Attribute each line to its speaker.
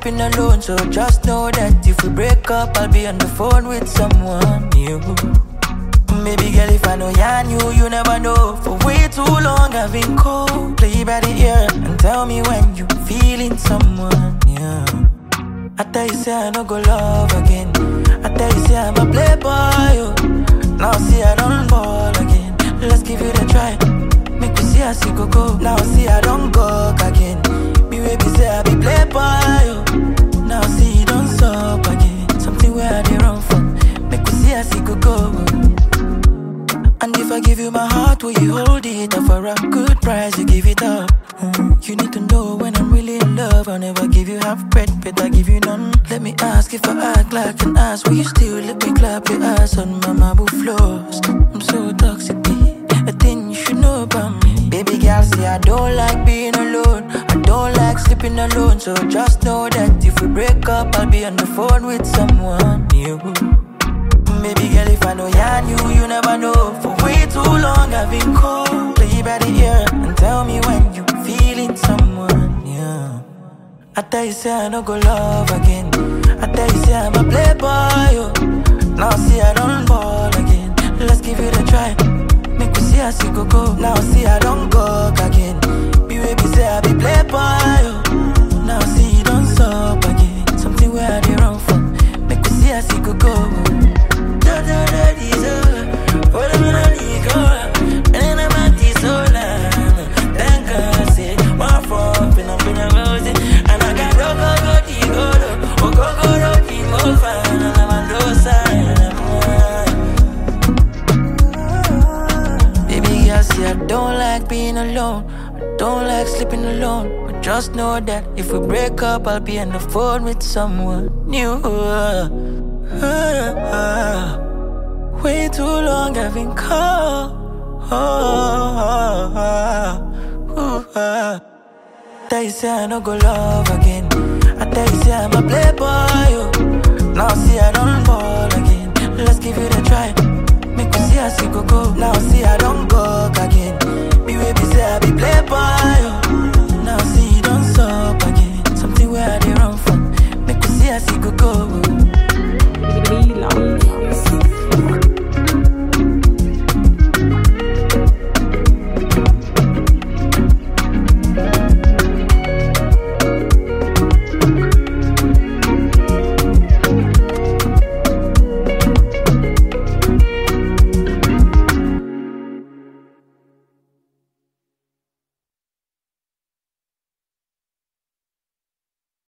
Speaker 1: sleeping alone, so just know that if we break up, I'll be on the phone with someone new. Baby girl, if I know you never know. For way too long I've been cold. Play by the ear and tell me when you feeling someone new. I tell you say I no go love again. I tell you say I'm a playboy, oh. Now see I don't ball again. Let's give it a try. Make me see I see go. Now see I don't go again. Me baby say I be playboy, oh. Now see you don't stop again. Something where I did wrong from. Make me see I see go. And if I give you my heart, will you hold it? And for a good price, you give it up. You need to know when I'm really in love. I'll never give you half bread, but I give you none. Let me ask if I act like an ass. Will you still let me clap your ass on my marble floors? I'm so toxic, a thing you should know about me. Baby girl, see I don't like being alone. I don't like sleeping alone. So just know that if we break up, I'll be on the phone with someone new. Baby girl, if I know you never know. For way too long I've been cold. Play by the ear and tell me when you feeling someone new. I tell you say I no go love again. I tell you say I'm a playboy, oh. Now see I don't ball again. Let's give it a try. Make me see I see go. Now see I don't go again. Me baby say I be playboy, oh. Now see you don't stop again. Something where I did wrong from. Make me see I see go. I don't like being alone. I don't like sleeping alone. But just know that if we break up, I'll be on the phone with someone new. Way too long I've been cold. Tell you say I no go love again. I tell you say I'm a playboy, oh. Now see I don't ball